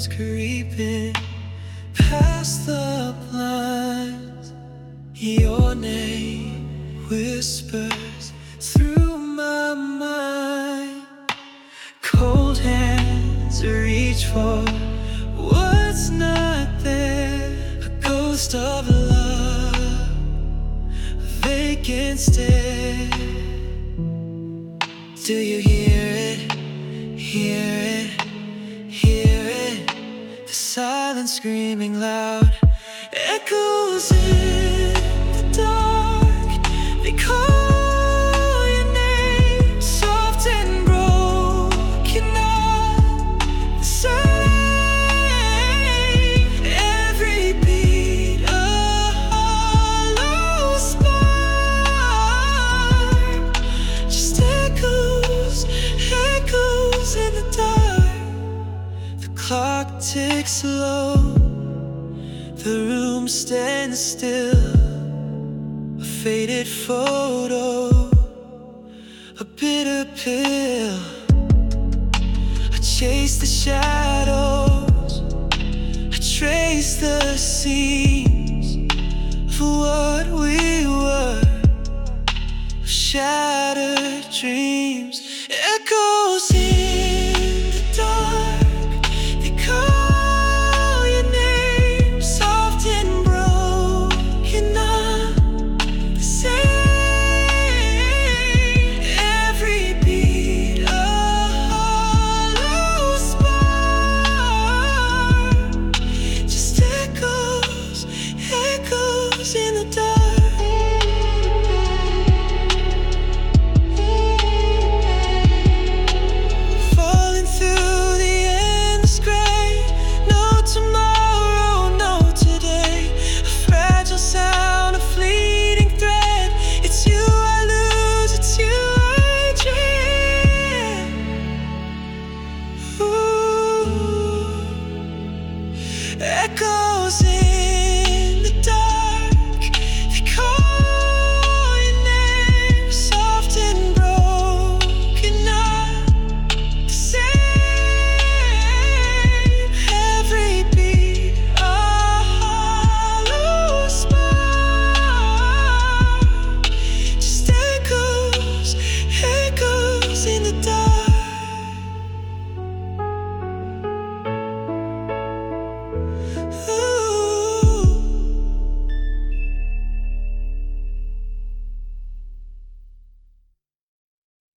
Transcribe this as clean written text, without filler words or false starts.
shadows creeping past the blinds. Your name whispers through my mind. Cold hands reach for what's not there. A ghost of love, a vacant stare. Do you hear it? Hear it? Hear it? The silence screaming loud echoes in the dark. They call your name, soft and broken, not the same. Every beat a hollow spark, just echoes, echoes in the dark. The clock ticks slow, the room stands still. A faded photo, a bitter pill. I chase the shadows, I trace the seams of what we were, of shattered dreams. Echoes in the dark, they call your name, soft and broken, not the same. Every beat a hollow spark, just echoes, echoes in the dark. Falling through the endless gray, no tomorrow, no today. A fragile sound, a fleeting thread. It's you I lose, it's you I dream. Ooh. Echo